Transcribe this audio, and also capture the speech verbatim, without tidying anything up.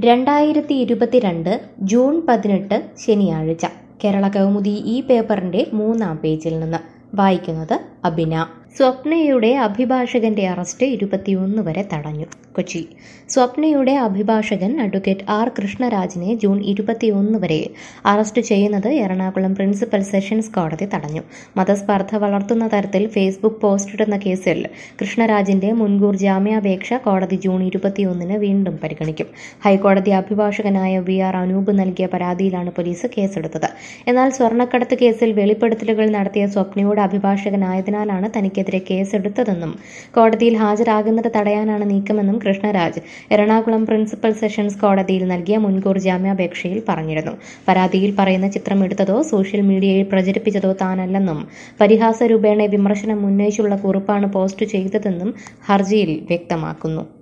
രണ്ടായിരത്തി ഇരുപത്തിരണ്ട് ജൂൺ പതിനെട്ട് ശനിയാഴ്ച കേരള കൗമുദി ഈ പേപ്പറിന്റെ മൂന്നാം പേജിൽ നിന്ന് വായിക്കുന്നത് അബിന. സ്വപ്നയുടെ അഭിഭാഷകന്റെ അറസ്റ്റ് ഇരുപത്തിയൊന്ന് വരെ തടഞ്ഞു. കൊച്ചി. സ്വപ്നയുടെ അഭിഭാഷകൻ അഡ്വക്കേറ്റ് ആർ കൃഷ്ണരാജിനെ ജൂൺ ഇരുപത്തിയൊന്ന് വരെ അറസ്റ്റ് ചെയ്യുന്നത് എറണാകുളം പ്രിൻസിപ്പൽ സെഷൻസ് കോടതി തടഞ്ഞു. മതസ്പർദ്ധ വളർത്തുന്ന തരത്തിൽ ഫേസ്ബുക്ക് പോസ്റ്റിടുന്ന കേസിൽ കൃഷ്ണരാജിന്റെ മുൻകൂർ ജാമ്യാപേക്ഷ കോടതി ജൂൺ ഇരുപത്തിയൊന്നിന് വീണ്ടും പരിഗണിക്കും. ഹൈക്കോടതി അഭിഭാഷകനായ വി ആർ അനൂപ് നൽകിയ പരാതിയിലാണ് പോലീസ് കേസെടുത്തത്. എന്നാൽ സ്വർണ്ണക്കടത്ത് കേസിൽ വെളിപ്പെടുത്തലുകൾ നടത്തിയ സ്വപ്നയുടെ അഭിഭാഷകനായതിനാലാണ് തനിക്കെതിരെ കേസെടുത്തതെന്നും കോടതിയിൽ ഹാജരാകുന്നത് തടയാനാണ് നീക്കമെന്നും കൃഷ്ണരാജ് എറണാകുളം പ്രിൻസിപ്പൽ സെഷൻസ് കോടതിയിൽ നൽകിയ മുൻകൂർ ജാമ്യാപേക്ഷയിൽ പറഞ്ഞിരുന്നു. പരാതിയിൽ പറയുന്ന ചിത്രം എടുത്തതോ സോഷ്യൽ മീഡിയയിൽ പ്രചരിപ്പിച്ചതോ താനല്ലെന്നും പരിഹാസ രൂപേണ വിമർശനം ഉന്നയിച്ചുള്ള കുറിപ്പാണ് പോസ്റ്റ് ചെയ്തതെന്നും ഹർജിയിൽ വ്യക്തമാക്കുന്നു.